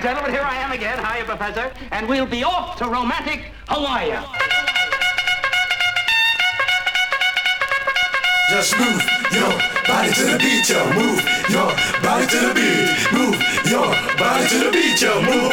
gentlemen, here I am again. Hiya, Professor. And we'll be off to romantic Hawaii. Just move your body to the beat, yo. Move your body to the beat. Move your body to the beat, yo. Move